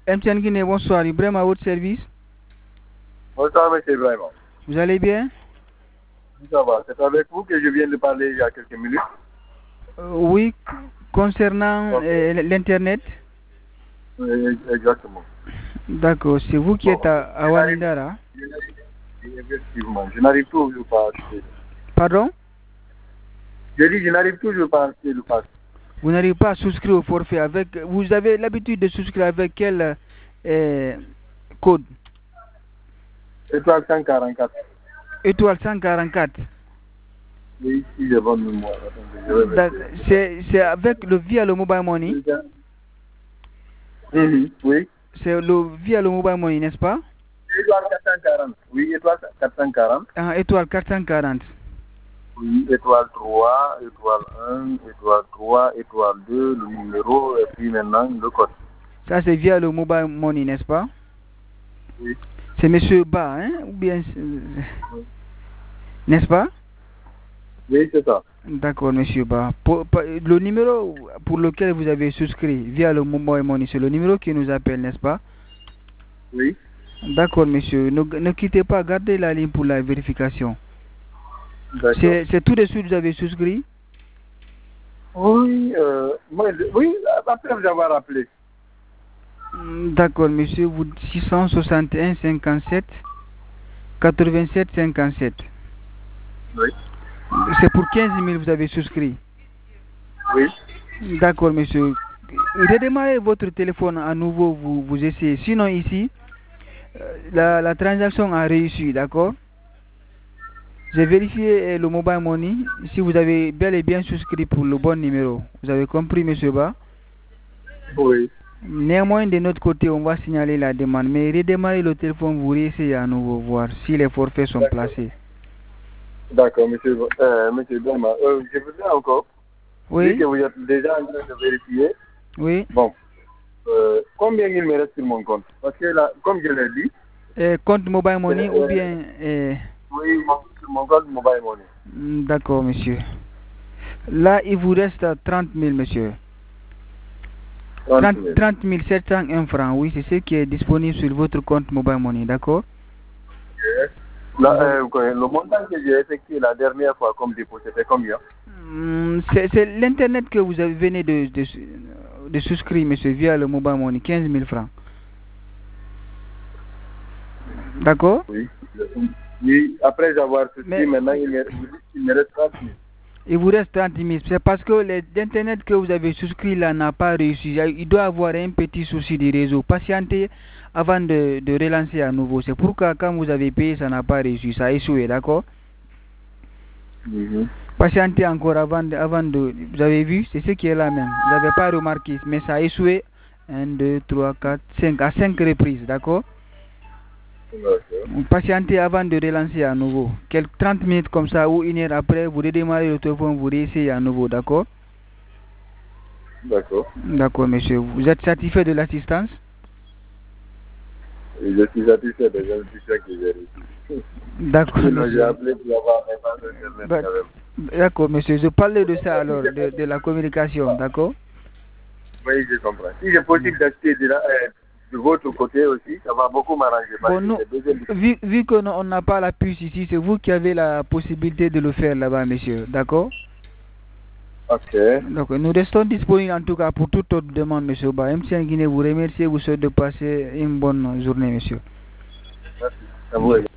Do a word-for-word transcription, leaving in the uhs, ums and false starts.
M T N Guinée, bonsoir. Ibrahim à votre service. Bonsoir, monsieur Ibrahim. Vous allez bien? Ça va. C'est avec vous que je viens de parler il y a quelques minutes. Euh, oui, concernant okay. euh, l'Internet. Oui, exactement. D'accord, c'est vous qui bon, êtes à, à Wanindara. Effectivement, je n'arrive toujours pas à acheter. Pardon? Je dis, je n'arrive toujours pas à acheter le pass. Vous n'arrivez pas à souscrire au forfait avec... Vous avez l'habitude de souscrire avec quel euh, code? Étoile cent quarante-quatre. Étoile cent quarante-quatre. Oui, si j'ai bonne mémoire. C'est avec le via le mobile money? Mm-hmm. Oui. C'est le via le mobile money, n'est-ce pas? Étoile quatre cent quarante. Oui, étoile quatre cent quarante. Ah, étoile quatre cent quarante. Oui, étoile trois, étoile un, étoile trois, étoile deux, le numéro, et puis maintenant le code. Ça, c'est via le mobile money, n'est-ce pas? Oui. C'est monsieur Ba, hein? Ou bien... Oui. N'est-ce pas? Oui, c'est ça. D'accord, monsieur Ba. Pour, pour, le numéro pour lequel vous avez souscrit via le mobile money, c'est le numéro qui nous appelle, n'est-ce pas? Oui. D'accord, monsieur. Ne, ne quittez pas, gardez la ligne pour la vérification. C'est tout de suite vous avez souscrit? Oui, euh, moi, oui, après vous avoir appelé. D'accord, monsieur. Vous six cent soixante et un cinquante-sept quatre-vingt-sept cinquante-sept. Oui. C'est pour quinze mille vous avez souscrit? Oui. D'accord, monsieur. Redémarrez votre téléphone à nouveau, vous, vous essayez. Sinon, ici, la, la transaction a réussi, d'accord? J'ai vérifié le mobile money, si vous avez bel et bien souscrit pour le bon numéro. Vous avez compris, monsieur Ba? Oui. Néanmoins, de notre côté, on va signaler la demande. Mais redémarrez le téléphone, vous réessayez à nouveau, voir si les forfaits sont placés. D'accord, monsieur, euh, monsieur Dama. Euh, je voudrais encore, oui. vu que vous êtes déjà en train de vérifier. Oui. Bon, euh, combien il me reste sur mon compte? Parce que là, comme je l'ai dit... Euh, compte mobile money euh, ou bien... Euh... Oui, mon, sur mon compte mobile money. D'accord, monsieur. Là, il vous reste trente mille, monsieur. trente mille sept cent un francs, oui, c'est ce qui est disponible sur votre compte mobile money, d'accord? Yes. Là, euh, le montant que j'ai effectué la dernière fois comme dépôt, c'était combien? C'est l'Internet que vous avez venez de, de, de souscrire, monsieur, via le mobile money, quinze mille francs. D'accord? Oui. Oui, après avoir souscrit, mais... maintenant, il me, il me reste trente mille. Il vous reste trente mille. C'est parce que l'Internet que vous avez souscrit là n'a pas réussi. Il doit avoir un petit souci de réseau. Patientez avant de, de relancer à nouveau. C'est pourquoi quand vous avez payé, ça n'a pas réussi. Ça a échoué, d'accord? Mm-hmm. Patientez encore avant de, avant de... Vous avez vu? C'est ce qui est là même. Vous n'avez pas remarqué, mais ça a échoué. un, deux, trois, quatre, cinq. À cinq reprises, d'accord? Patientez avant de relancer à nouveau. Quelques trente minutes comme ça ou une heure après, vous redémarrez le téléphone, vous réessayez à nouveau, d'accord? D'accord. D'accord, monsieur. Vous êtes satisfait de l'assistance? Je suis satisfait des institutions que j'ai reçues. D'accord, monsieur. J'ai appelé pour avoir un bah, D'accord, monsieur. Je parlais de ça alors, de, de la communication, d'accord? Oui, je comprends. Si c'est possible d'acheter de, euh, de votre côté aussi, ça va beaucoup m'arranger. Bon, nous, vu, vu qu'on n'a pas la puce ici, c'est vous qui avez la possibilité de le faire là-bas, monsieur. D'accord? Ok. Donc, nous restons disponibles en tout cas pour toute autre demande, monsieur Ba. M T N Guinée vous remercie, vous souhaite de passer une bonne journée, monsieur. Merci. À vous.